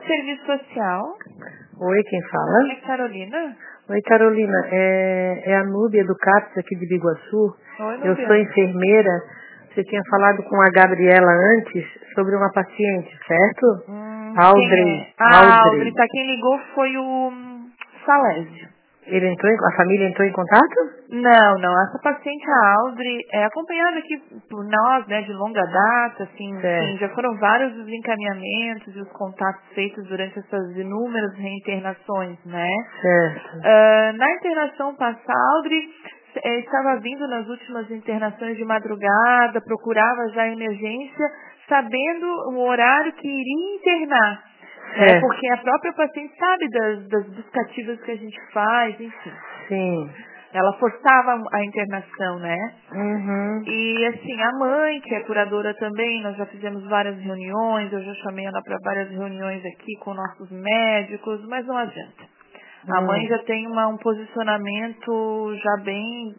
Serviço social. Oi, quem fala? É Carolina? Oi, Carolina. É a Núbia do CAPS aqui de Biguaçu. Oi, Eu Núbia. sou enfermeira. Você tinha falado com a Gabriela antes sobre uma paciente, certo? Quem é? Aldri, Aldrey. tá? Quem ligou foi o Salésio. A família entrou em contato? Não. Essa paciente, a Aldri, é acompanhada aqui por nós, né, de longa data, assim, enfim, Certo. já foram vários os encaminhamentos e os contatos feitos durante essas inúmeras reinternações, né? Certo. Na internação passada, a Aldri estava vindo nas últimas internações de madrugada, procurava já a emergência, sabendo o horário que iria internar. Né? Certo. Porque a própria paciente sabe das buscativas que a gente faz, enfim. Sim. Ela forçava a internação, né? Uhum. E assim, a mãe, que é curadora também, nós já fizemos várias reuniões, eu já chamei ela para várias reuniões aqui com nossos médicos, mas não adianta. A mãe já tem um posicionamento já bem,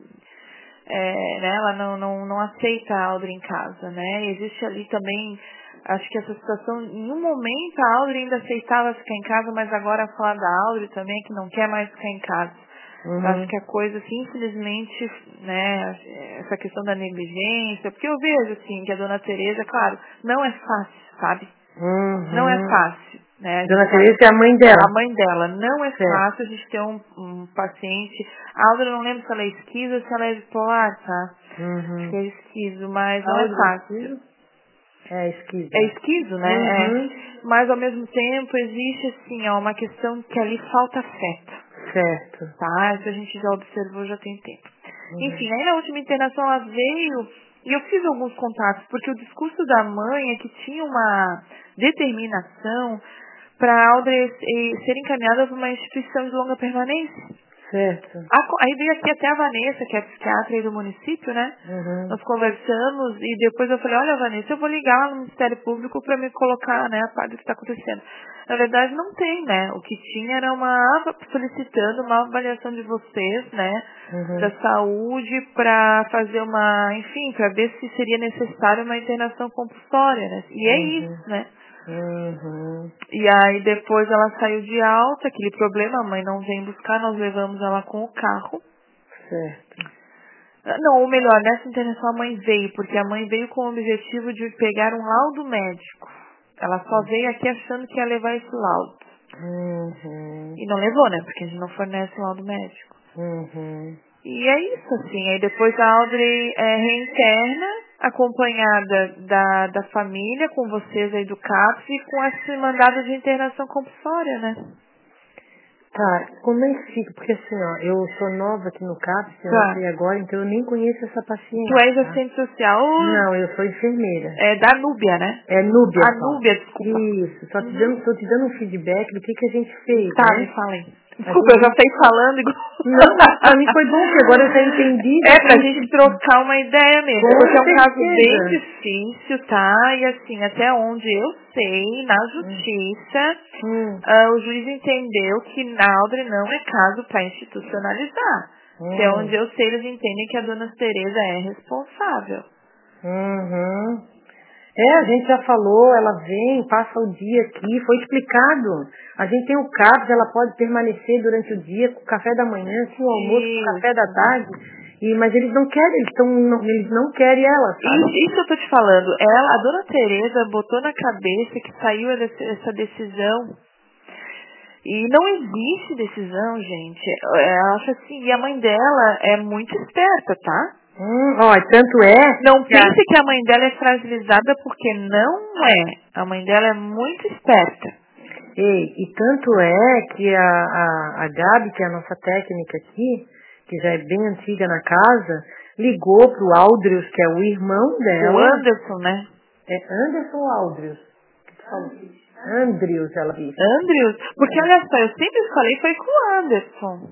né, ela não aceita a Aldri em casa, né? E existe ali também, acho que essa situação, em um momento a Aldri ainda aceitava ficar em casa, mas agora a falar da Aldri também, que não quer mais ficar em casa. Acho que a coisa, assim, infelizmente, né, essa questão da negligência, porque eu vejo, assim, que a dona Tereza, claro, não é fácil, sabe? Não é fácil, né? Dona Tereza é a mãe dela. A mãe dela, não é Certo. fácil a gente ter um paciente. A Aldra, eu não lembro se ela é esquizo ou se ela é bipolar, tá? Acho que é esquizo, mas não é fácil. É esquizo. É esquizo, né? Mas ao mesmo tempo existe, assim, ó, uma questão que ali falta afeto. Certo. Tá? Isso a gente já observou já tem tempo. Enfim, aí na última internação ela veio e eu fiz alguns contatos, porque o discurso da mãe é que tinha uma determinação para a Aldre ser encaminhada para uma instituição de longa permanência. Certo. Aí veio aqui até a Vanessa, que é a psiquiatra aí do município, né? Nós conversamos e depois eu falei, olha, Vanessa, eu vou ligar lá no Ministério Público para me colocar, né, a parte do que está acontecendo. Na verdade não tem, né? O que tinha era solicitando uma avaliação de vocês, né, da saúde para fazer enfim, para ver se seria necessário uma internação compulsória, né? E é isso, né? E aí depois ela saiu de alta, aquele problema, a mãe não vem buscar, nós levamos ela com o carro. Certo. Não, ou melhor, nessa internação a mãe veio, porque a mãe veio com o objetivo de pegar um laudo médico. Ela só veio aqui achando que ia levar esse laudo. E não levou, né? Porque a gente não fornece laudo médico. E é isso, assim. Aí depois a Audrey reinterna, acompanhada da família, com vocês aí do CAPS, e com esse mandado de internação compulsória, né? Tá, como é que fica? Porque assim, ó, eu sou nova aqui no CAPS, eu entrei agora, então eu nem conheço essa paciente. Tu és tá? assistente social Não, eu sou enfermeira. da Núbia, né? É Núbia A só. Núbia, desculpa. Isso, tô te dando um feedback do que a gente fez, Tá, né? me falem. Desculpa, eu já saí falando igual... Não, pra mim foi bom, porque agora eu já entendi. Pra gente trocar uma ideia mesmo. Com Porque é um caso certeza. bem difícil, tá? E assim, até onde eu sei, na justiça, o juiz entendeu que Naldre não é caso para institucionalizar. Até onde eu sei, eles entendem que a dona Tereza é responsável. A gente já falou, ela vem, passa o dia aqui, foi explicado. A gente tem o CAPS, ela pode permanecer durante o dia, com o café da manhã, com o almoço, com o café da tarde. Mas eles não querem, eles não querem ela, sabe? Isso eu tô te falando. A dona Tereza botou na cabeça que saiu essa decisão. E não existe decisão, gente. Ela acha assim, e a mãe dela é muito esperta, tá? Tanto é... Não pense que a mãe dela é fragilizada, porque não é. A mãe dela é muito esperta. E tanto é que a Gabi, que é a nossa técnica aqui, que já é bem antiga na casa, ligou pro Aldrius, que é o irmão dela. O Anderson, né? É Anderson ou Aldrius? Andrius, ela disse. Andrews? Porque olha só, eu sempre falei foi com o Anderson.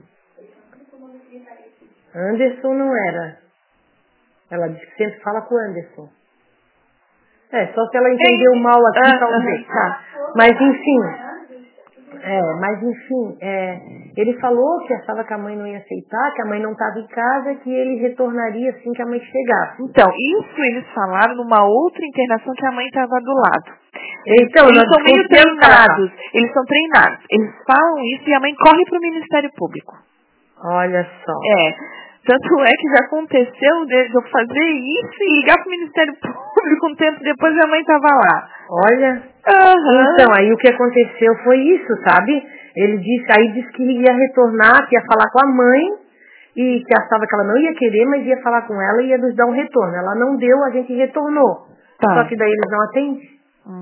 Anderson não era. Ela disse que sempre fala com o Anderson. Só se ela entendeu mal aqui, talvez. Tá. Mas, enfim, Mas enfim, ele falou que achava que a mãe não ia aceitar, que a mãe não estava em casa, que ele retornaria assim que a mãe chegasse. Então, isso eles falaram numa outra internação que a mãe estava do lado. Então, eles são meio treinados, eles são treinados. Eles falam isso e a mãe corre para o Ministério Público. Olha só. Tanto é que já aconteceu de eu fazer isso e ligar para o Ministério Público um tempo depois a mãe estava lá. Olha. Então, aí o que aconteceu foi isso, sabe? Ele disse que ia retornar, que ia falar com a mãe e que achava que ela não ia querer, mas ia falar com ela e ia nos dar um retorno. Ela não deu, a gente retornou. Só que daí eles não atendem.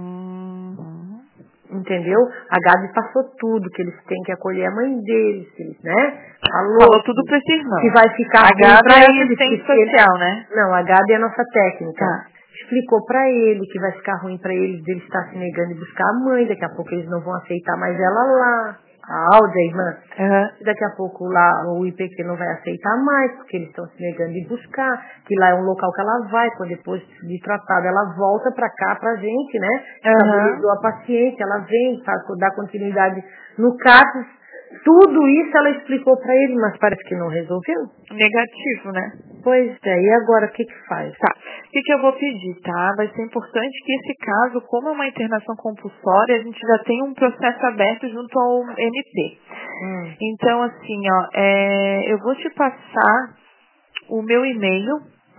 Entendeu? A Gabi passou tudo, que eles têm que acolher a mãe deles, que eles, né? Falou tudo pra esses não. Que vai ficar a ruim pra Gabi eles. É social, né? Não, a Gabi é a nossa técnica. Explicou pra ele que vai ficar ruim pra eles dele estar se negando e buscar a mãe, daqui a pouco eles não vão aceitar mais ela lá. A Áudia, a irmã. Daqui a pouco lá o IPQ não vai aceitar mais, porque eles estão se negando de buscar, que lá é um local que ela vai, quando depois de tratada ela volta pra cá pra gente, né? Estabilizou a paciente, ela vem, dá continuidade no CAPES. Tudo isso ela explicou pra ele, mas parece que não resolveu. Negativo, né? Pois é, e agora o que faz? Tá, o que eu vou pedir, tá? Vai ser importante que esse caso, como é uma internação compulsória, a gente já tem um processo aberto junto ao MP. Então, assim, eu vou te passar o meu e-mail.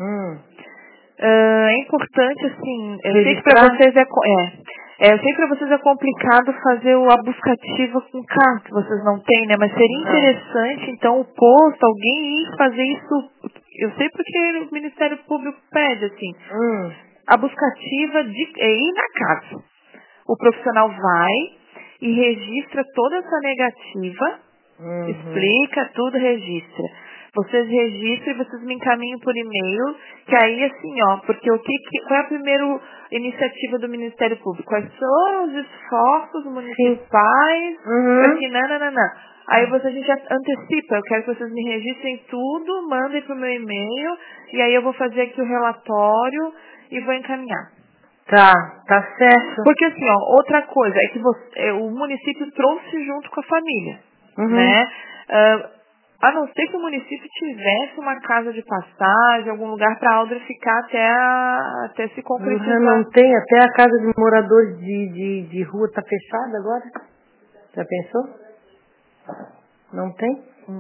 É importante, assim, eu sei que pra vocês eu sei que para vocês é complicado fazer a buscativa com carta, vocês não têm, né? Mas seria interessante, então, o posto, alguém ir fazer isso. Eu sei porque o Ministério Público pede, assim, a buscativa é ir na casa. O profissional vai e registra toda essa negativa, explica tudo, registra. Vocês registram e vocês me encaminham por e-mail, que aí assim, porque qual é a primeira iniciativa do Ministério Público? Quais são os esforços municipais para que Aí a gente antecipa, eu quero que vocês me registrem tudo, mandem para o meu e-mail, e aí eu vou fazer aqui o relatório e vou encaminhar. Tá certo. Porque assim, outra coisa é que o município trouxe junto com a família, né? A não ser que o município tivesse uma casa de passagem, algum lugar para a Audrey ficar até se concretizar. Não tem, até a casa de moradores de rua tá fechada agora. Já pensou? Não tem?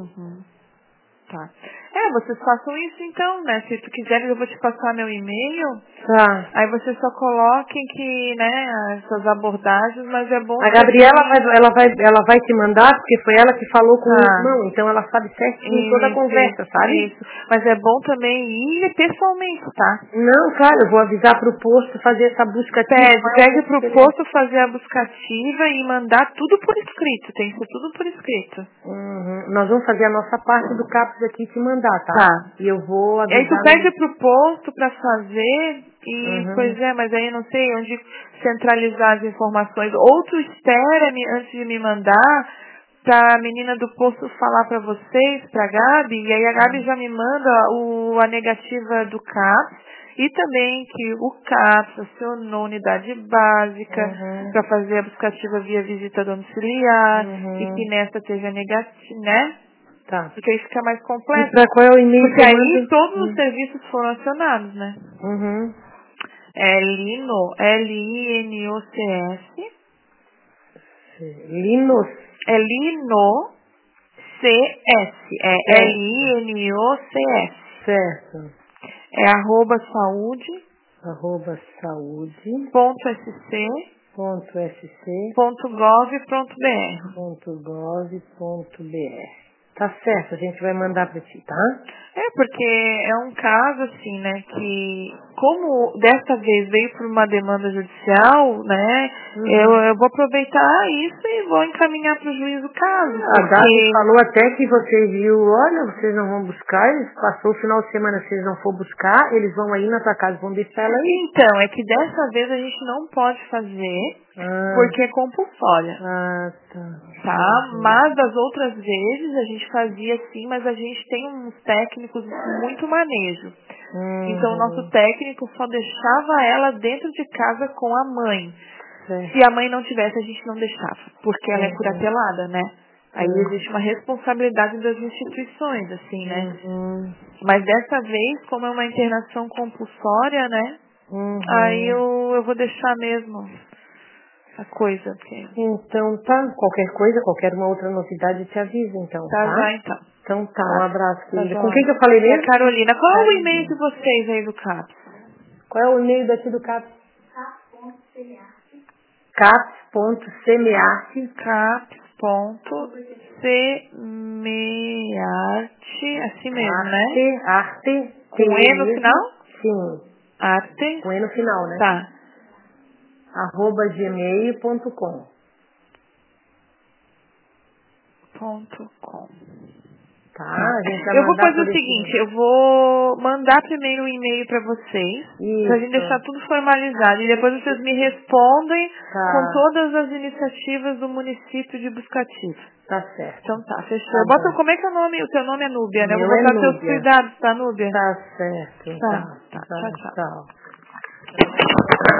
Tá. Vocês façam isso então, né? Se tu quiser, eu vou te passar meu e-mail. Aí vocês só coloquem que, né, essas abordagens, mas é bom... A Gabriela ela vai te mandar, porque foi ela que falou com o irmão, então ela sabe certinho toda a conversa, sabe? Isso. Mas é bom também ir pessoalmente, tá? Não, claro, eu vou avisar pro posto fazer essa buscativa. Pede pro posto fazer a buscativa e mandar tudo por escrito, tem que ser tudo por escrito. Nós vamos fazer a nossa parte do CAPES aqui e te mandar, tá? E eu vou avisar... E aí tu pede pro posto pra fazer e, pois é, mas aí eu não sei onde centralizar as informações. Ou tu espera antes de me mandar pra menina do posto falar pra vocês, pra Gabi, e aí a Gabi já me manda a negativa do CAPES. E também que o CAPES acionou unidade básica para fazer a buscativa via visita domiciliar e que nessa esteja negativa, né? Tá. Porque aí fica mais completo. E pra qual é o e-mail? Porque aí todos os serviços foram acionados, né? É Lino, L-I-N-O-C-S. Linos? É Lino, C-S. É L-I-N-O-C-S. Certo. É @saúde. @saúde. .sc. .gov.br. Tá certo, a gente vai mandar pra ti, tá? Porque é um caso assim, né, que como desta vez veio por uma demanda judicial, né, eu vou aproveitar isso e vou encaminhar para o juiz o caso. A Gabi falou até que você viu, olha, vocês não vão buscar, eles passou o final de semana, se eles não for buscar, eles vão aí na tua casa, vão deixar ela aí. Então, é que dessa vez a gente não pode fazer, porque é compulsória. Tá? Mas das outras vezes a gente fazia sim, mas a gente tem uns técnicos com muito manejo. Então o nosso técnico só deixava ela dentro de casa com a mãe. Certo. Se a mãe não tivesse, a gente não deixava, porque ela é curatelada, né? Aí existe uma responsabilidade das instituições, assim, né? Mas dessa vez, como é uma internação compulsória, né? Aí eu vou deixar mesmo a coisa. Porque... Então tá, qualquer coisa, qualquer uma outra novidade te avisa, então, Tá, tá? já então. Então tá, um abraço, querida. Tá, Com quem que eu falei mesmo? Carolina. Qual é o e-mail de vocês aí do CAPS? Qual é o e-mail daqui do CAPS? caps.semearte caps.semearte, assim mesmo, né? Arte. Com E no final? Sim. Arte. Com E no final, né? Tá. @gmail.com. .com. Tá, a gente vai Eu vou mandar fazer o seguinte, eu vou mandar primeiro um e-mail para vocês, pra gente deixar tudo formalizado, e depois vocês me respondem com todas as iniciativas do município de Buscativo. Tá certo. Então tá, fechou. Bota, como é que é o nome? O teu nome é Núbia, né? Eu vou Meu é botar teus Núbia. cuidados, tá, Núbia? Tá certo. Tá. Tchau, tchau. Tchau.